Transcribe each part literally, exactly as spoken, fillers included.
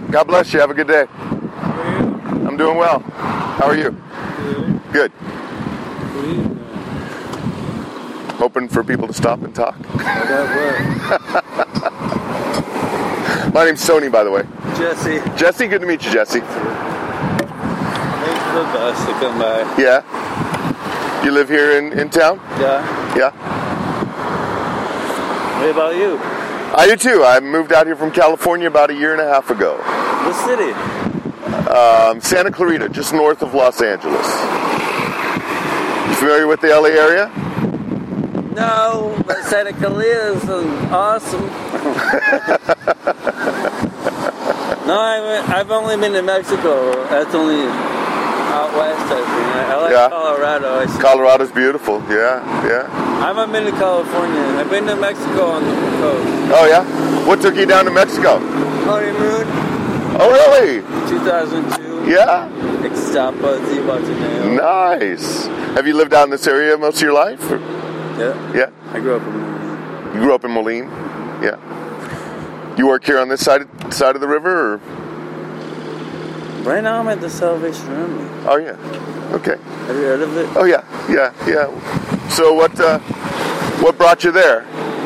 God bless you. Have a good day. How are you? I'm doing well. How are you? Good. Good. What are you doing? Hoping for people to stop and talk. About what? My name's Tony, by the way. Jesse. Jesse, good to meet you, Jesse. Thanks for the bus to come by. Yeah. You live here in, in town? Yeah. Yeah. What about you? I do too. I moved out here from California about a year and a half ago. What city? Um, Santa Clarita, just north of Los Angeles. You familiar with the L A area? No, but Santa Clarita is awesome. No, I've, I've only been to Mexico. That's only out west, I think. I like Yeah. Colorado. I see. Colorado's beautiful. Yeah, yeah. I haven't been to California. I've been to Mexico on the coast. Oh, yeah? What took you down to Mexico? Honeymoon, Oh, really? two thousand two. Yeah. Ixtapa, Zihuatanejo. Nice. Have you lived out in this area most of your life? Or- Yeah. Yeah. I grew up in Moline. You grew up in Moline? Yeah. You work here on this side side of the river? Or? Right now I'm at the Salvation Army. Oh, yeah. Okay. Have you heard of it? Oh, yeah. Yeah, yeah. So what uh, what brought you there?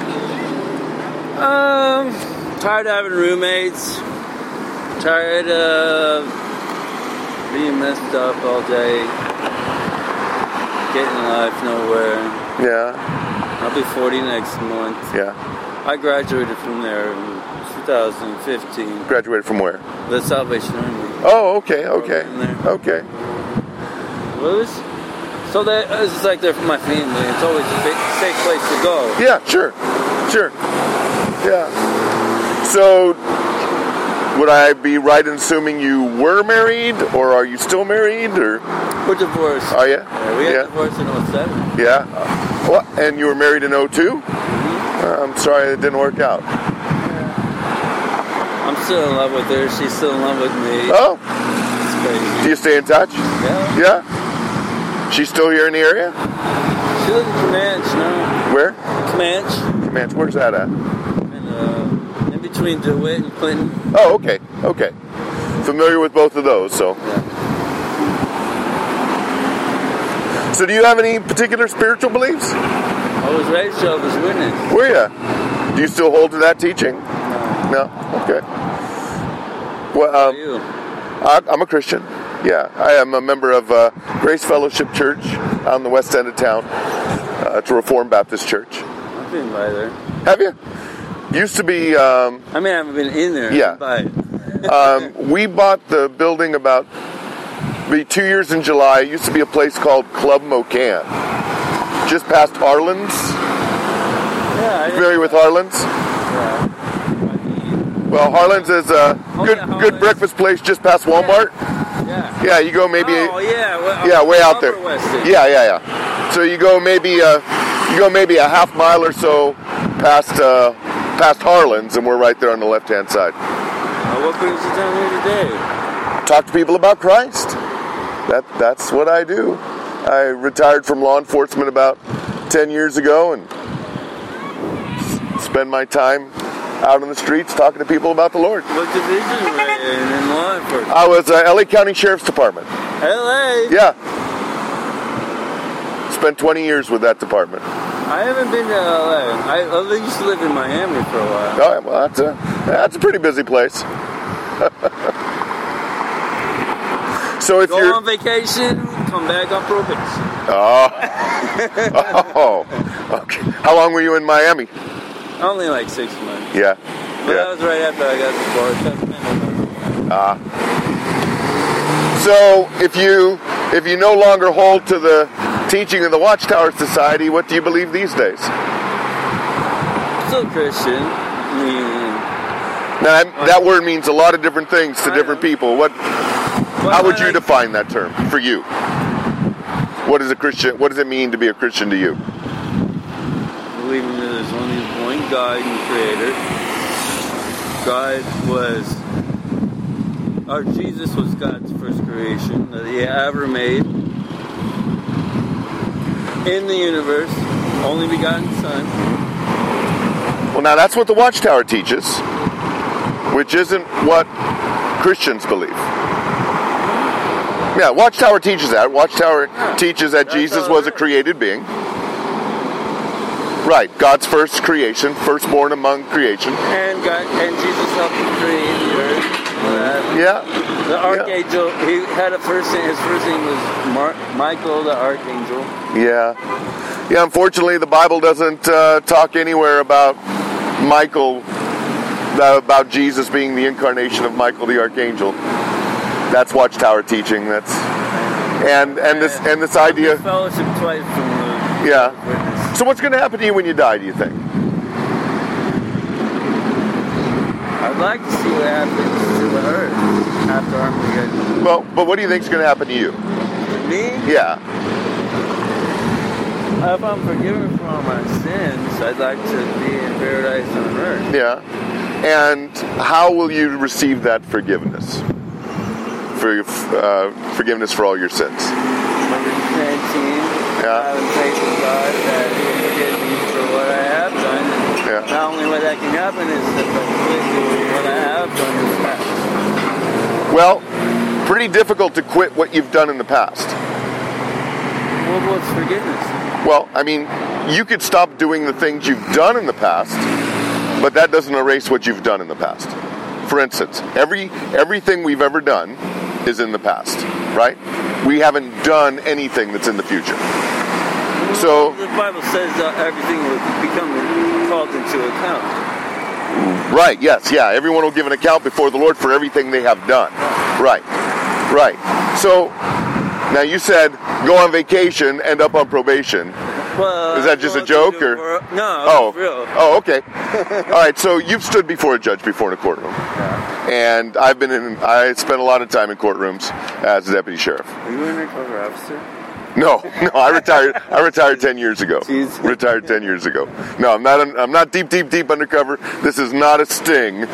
Um, tired of having roommates. Tired of being messed up all day. Getting life nowhere. Yeah. I'll be forty next month. Yeah. I graduated from there in two thousand fifteen. Graduated from where? The Salvation Army. Oh, okay, okay. In there. Okay. What was? So that it's just like they're for my family. It's always a big, safe place to go. Yeah, sure. Sure. Yeah. So would I be right in assuming you were married, or are you still married, or We're divorced. are you? Yeah, we got Yeah. divorced in oh seven. Yeah. What? And you were married in oh two? Uh, I'm sorry it didn't work out. I'm still in love with her. She's still in love with me. Oh, It's crazy. do you stay in touch? Yeah. Yeah. She's still here in the area? She lives in Comanche now. Where? Comanche. Man, where's that at? And, uh, in between DeWitt and Clinton. Oh, okay. Okay. Familiar with both of those, so. Yeah. So do you have any particular spiritual beliefs? I was raised Jehovah's Witness. Were you? Do you still hold to that teaching? No. No? Okay. Well, How um, are you? I, I'm a Christian. Yeah, I am a member of uh, Grace Fellowship Church out in the west end of town. Uh, it's a Reformed Baptist church. I've been by there. Have you? Used to be, um, I mean, I haven't been in there. Yeah. But um, we bought the building about be two years in July. It used to be a place called Club Mocan, just past Harlan's. yeah, I Familiar with Harlan's? Yeah. Well, Harlan's is a Oh, good yeah, good Harlan's. breakfast place just past Walmart. Yeah. Yeah, you go maybe. Oh yeah. Well, Yeah, way out there. Upper West End. Yeah, yeah, yeah. So you go maybe uh, you go maybe a half mile or so past uh, past Harlan's, and we're right there on the left hand side. Uh, what brings you down here today? Talk to people about Christ. That that's what I do. I retired from law enforcement about ten years ago, and s- spend my time out on the streets talking to people about the Lord. What division were you in in law enforcement? I was uh, L A County Sheriff's Department. L A. Yeah. Spent twenty years with that department. I haven't been to L A. I, I used to live in Miami for a while. Oh, well, that's a that's a pretty busy place. So if Go you're on vacation, come back on probation. oh oh okay, how long were you in Miami? Only like six months. Yeah, But that yeah. was right after I got divorced. Ah. So if you if you no longer hold to the teaching of the Watchtower Society, what do you believe these days? Still Christian. I mean, Now that, that word means a lot of different things to different people. What? How would you define that term for you? What is a Christian? What does it mean to be a Christian to you? believing that there's only one God and Creator. God was, or Jesus was God's first creation that He ever made in the universe, only begotten Son. Well, now that's what the Watchtower teaches, which isn't what Christians believe. Yeah, Watchtower teaches that. Watchtower Yeah. teaches that That's Jesus all was it a is. created being. Right, God's first creation, firstborn among creation. And God, and Jesus helped him create the earth. Uh, Yeah. The archangel, he had a first name, his first name was Mar- Michael the archangel. Yeah. Yeah, unfortunately, the Bible doesn't uh, talk anywhere about Michael, uh, about Jesus being the incarnation of Michael the archangel. That's Watchtower teaching. That's and and this and this idea. Fellowship twice from the Yeah. witness. So what's going to happen to you when you die, do you think? I'd like to see what happens to the earth after Armageddon. Well, but what do you think is going to happen to you? Me? Yeah. If I'm forgiven for all my sins, I'd like to be in paradise on earth. Yeah. And how will you receive that forgiveness? For uh, forgiveness for all your sins. Repenting, Yeah. having faith in God that He will forgive me for what I have done. Yeah. Not only what that can happen is that I quit doing what I have done in the past. Well, pretty difficult to quit what you've done in the past. Well, what's forgiveness? Well, I mean, you could stop doing the things you've done in the past, but that doesn't erase what you've done in the past. For instance, every everything we've ever done is in the past, right? We haven't done anything that's in the future. So, The Bible says that everything will become called into account. right, yes, yeah, everyone will give an account before the Lord for everything they have done. Right, right. So, now you said go on vacation, end up on probation. Well, Is that just a well, joke, to- or- no? Oh, It's real. oh, okay. All right, so you've stood before a judge before in a courtroom. Yeah. And I've been in, I spent a lot of time in courtrooms as a deputy sheriff. Are you an undercover officer? No, no, I retired. I retired ten years ago. Jeez. Retired ten years ago. No, I'm not. I'm not deep, deep, deep undercover. This is not a sting.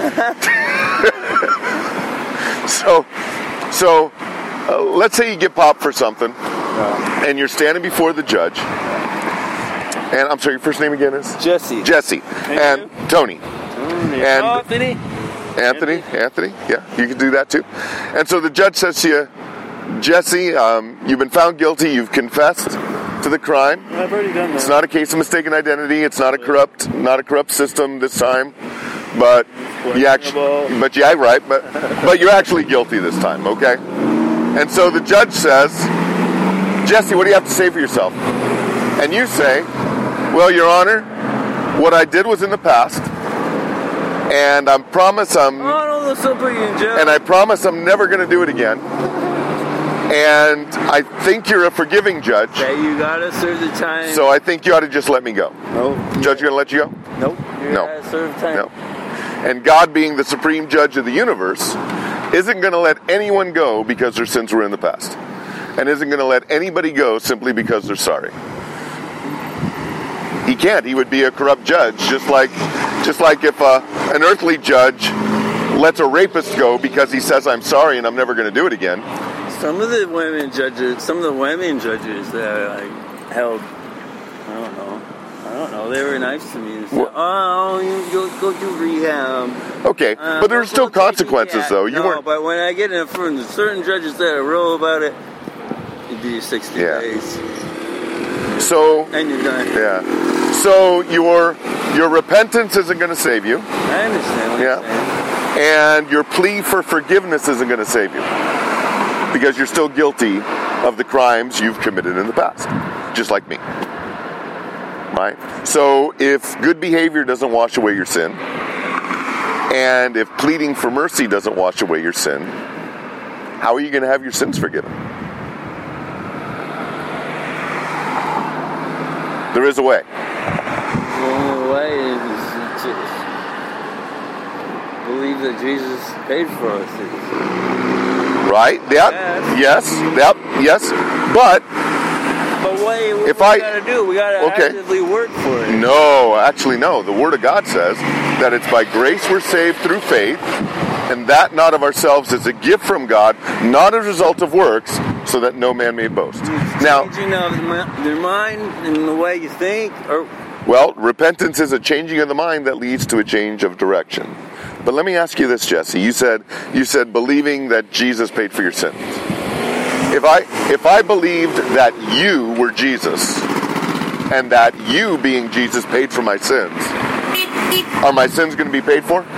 so, so, uh, let's say you get popped for something, No. and you're standing before the judge. And I'm sorry, your first name again is Jesse. Jesse and you. Tony. Tony. And- oh, Anthony. Anthony, Anthony, yeah, you can do that too. And so the judge says to you, Jesse, um, you've been found guilty. You've confessed to the crime. I've already done that. It's not a case of mistaken identity. It's not a corrupt, not a corrupt system this time. But you actually, but yeah, right. But but you're actually guilty this time. Okay. And so the judge says, Jesse, what do you have to say for yourself? And you say, well, Your Honor, what I did was in the past. And I promise I'm, Oh, no, let's not put you in jail. and I promise I'm never going to do it again. And I think you're a forgiving judge, Okay, you gotta serve the time. so I think you ought to just let me go. Nope. Judge, going to let you go? Nope. You No. gotta serve time. No. And God, being the supreme judge of the universe, isn't going to let anyone go because their sins were in the past, and isn't going to let anybody go simply because they're sorry. He can't. He would be a corrupt judge, just like, just like if uh, an earthly judge lets a rapist go because he says, "I'm sorry and I'm never going to do it again." Some of the women judges, some of the women judges that I held, I don't know, I don't know. They were nice to me. They said, What? oh, you go go do rehab. Okay, Uh, but there's we'll- still we'll take consequences, you- yeah. though. You no, weren't. but when I get in front of certain judges that are real about it, you do sixty Yeah. days, So and you're done. yeah. So your your repentance isn't going to save you, I understand what Yeah. you're saying. and your plea for forgiveness isn't going to save you because you're still guilty of the crimes you've committed in the past, just like me. Right? So if good behavior doesn't wash away your sin, and if pleading for mercy doesn't wash away your sin, how are you going to have your sins forgiven? There is a way. The only way is to believe that Jesus paid for our sins. Right? Yep. Yes. Yep. Yes. But But what, what If we I- gotta do? We gotta Okay. actively work for it. no, actually, no. The Word of God says that it's by grace we're saved through faith, and that not of ourselves is a gift from God, not a result of works, so that no man may boast. Now, Changing of the mi- your mind and the way you think, or well, repentance is a changing of the mind that leads to a change of direction. But let me ask you this, Jesse. You said you said believing that Jesus paid for your sins. If I if I believed that you were Jesus and that you being Jesus paid for my sins, are my sins going to be paid for?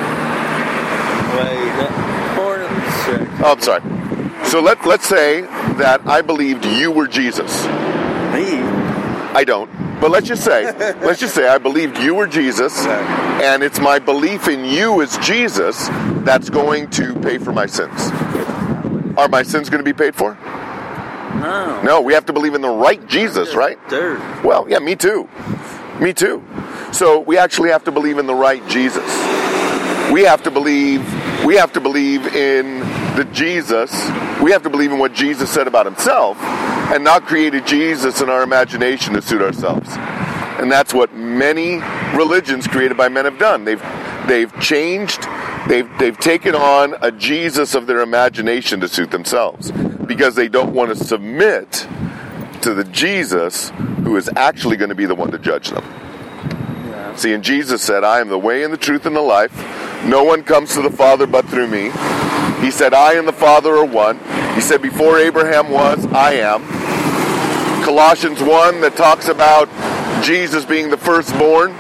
Wait, hold on a sec. Oh, I'm sorry. So let let's say that I believed you were Jesus. Me? I don't. But let's just say, let's just say I believed you were Jesus, and it's my belief in you as Jesus that's going to pay for my sins. Are my sins going to be paid for? No. No, we have to believe in the right Jesus, right? Dirt. Well, yeah, me too. Me too. So we actually have to believe in the right Jesus. We have to believe, we have to believe in the Jesus, we have to believe in what Jesus said about himself, and not create a Jesus in our imagination to suit ourselves. And that's what many religions created by men have done. They've they've changed, they've they've taken on a Jesus of their imagination to suit themselves, because they don't want to submit to the Jesus who is actually going to be the one to judge them. Yeah. See, and Jesus said, I am the way and the truth and the life. No one comes to the Father but through me. He said, I and the Father are one. He said, before Abraham was, I am. Colossians one that talks about Jesus being the firstborn.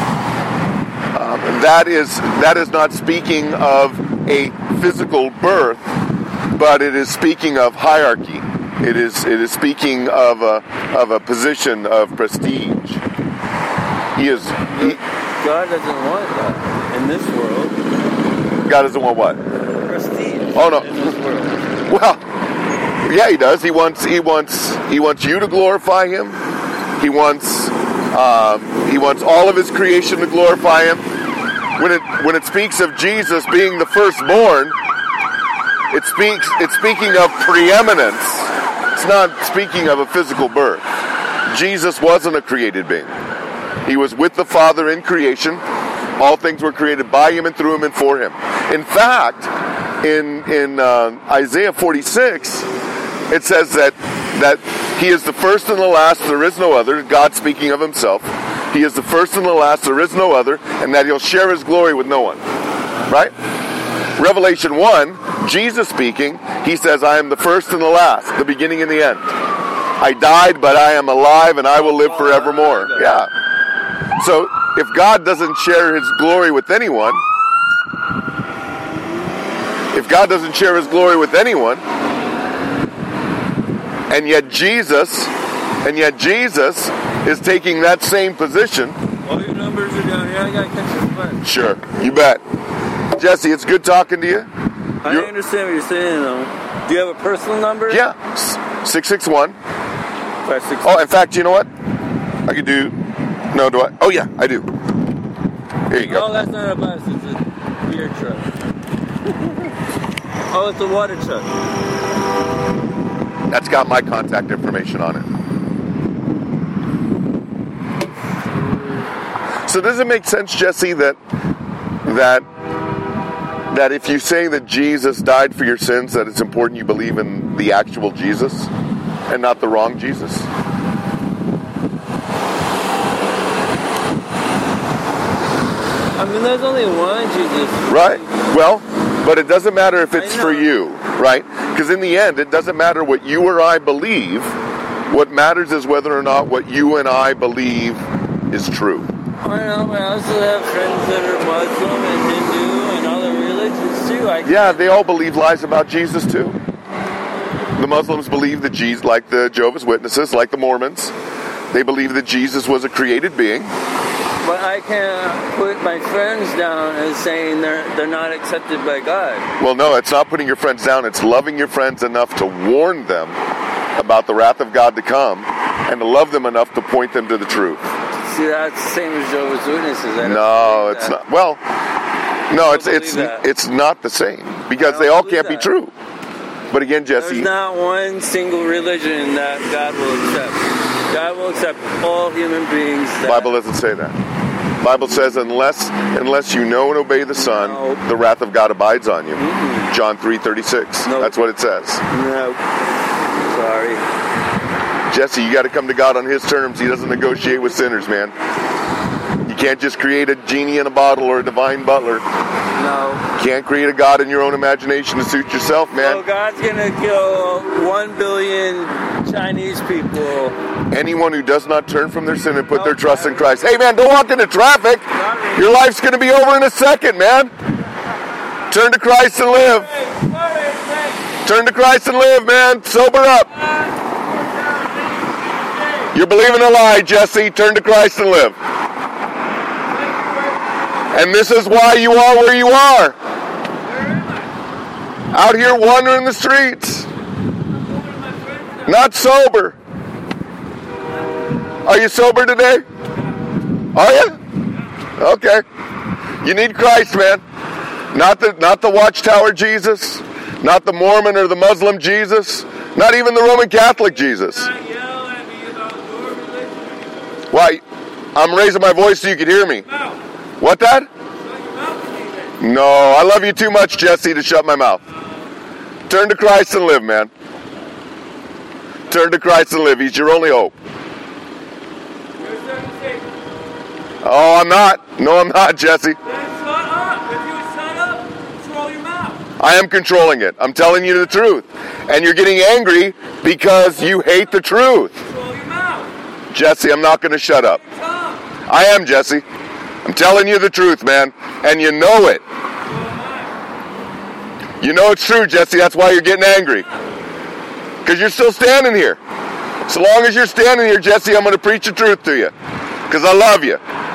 Um, that is that is not speaking of a physical birth, but it is speaking of hierarchy. It is it is speaking of a of a position of prestige. He is. He, God doesn't want that in this world. God doesn't want what? Prestige. Oh no. In this world. Well, yeah, he does. He wants he wants he wants you to glorify him. He wants um, he wants all of his creation to glorify him. When it when it speaks of Jesus being the firstborn, it speaks it's speaking of preeminence. It's not speaking of a physical birth. Jesus wasn't a created being. He was with the Father in creation. All things were created by him and through him and for him. In fact, in in uh, Isaiah forty-six, it says that that he is the first and the last, there is no other. God speaking of himself. He is the first and the last, there is no other, and that he'll share his glory with no one. Right? Revelation one, Jesus speaking, he says, I am the first and the last, the beginning and the end. I died, but I am alive, and I will live forevermore. Yeah. So, if God doesn't share his glory with anyone, if God doesn't share his glory with anyone, and yet Jesus, and yet Jesus is taking that same position. All your numbers are down here. I gotta catch this button. Sure, you bet. Jesse, it's good talking to you. I You're, understand what you're saying, though. Do you have a personal number? Yeah, six six one. Five, six, Oh, in fact, you know what? I could do. No, do I? Oh, yeah, I do. Here you go. Oh, that's not a bus. It's a beer truck. Oh, it's a water truck. That's got my contact information on it. So does it make sense, Jesse, that that that if you say that Jesus died for your sins, that it's important you believe in the actual Jesus and not the wrong Jesus? I mean, there's only one Jesus. Right. Well, but it doesn't matter if it's for you, right? Because in the end, it doesn't matter what you or I believe. What matters is whether or not what you and I believe is true. I know, but I also have friends that are Muslim and Hindu and other religions too. I Yeah, they all believe lies about Jesus too. The Muslims believe that Jesus, like the Jehovah's Witnesses, like the Mormons, they believe that Jesus was a created being. But I can't put my friends down as saying they're they're not accepted by God. Well, no, it's not putting your friends down. It's loving your friends enough to warn them about the wrath of God to come and to love them enough to point them to the truth. See, that's the same as Jehovah's Witnesses. I don't No, believe it's that. not. Well, no, it's believe it's that. it's not the same because I they don't all believe can't be that. true. But again, Jesse, There's not one single religion that God will accept. God will accept all human beings. the That, Bible doesn't say that. The Bible says unless unless you know and obey the Son, No. the wrath of God abides on you. Mm-mm. John three thirty-six. No. That's what it says. No. Sorry. Jesse, you got to come to God on his terms. He doesn't negotiate with sinners, man. You can't just create a genie in a bottle or a divine butler. No. You can't create a God in your own imagination to suit yourself, man. So God's gonna kill one billion Chinese people. Anyone who does not turn from their sin and put their trust in Christ. Hey, man, don't walk into traffic. Your life's going to be over in a second, man. Turn to Christ and live. Turn to Christ and live, man. Sober up. You're believing a lie, Jesse. Turn to Christ and live. And this is why you are where you are. Out here wandering the streets. Not sober. Are you sober today? Are you? Okay. You need Christ, man. Not the not the Watchtower Jesus, not the Mormon or the Muslim Jesus, not even the Roman Catholic Jesus. Why? I'm raising my voice so you can hear me. What that? No, I love you too much, Jesse, to shut my mouth. Turn to Christ and live, man. Turn to Christ and live. He's your only hope. Oh, I'm not. No, I'm not, Jesse. Then shut up. If you would shut up, control your mouth. I am controlling it. I'm telling you the truth. And you're getting angry because you hate the truth. Control your mouth. Jesse, I'm not going to shut up. Your tongue. I am, Jesse. I'm telling you the truth, man. And you know it. So am I. You know it's true, Jesse. That's why you're getting angry. Because you're still standing here. So long as you're standing here, Jesse, I'm going to preach the truth to you. Because I love you.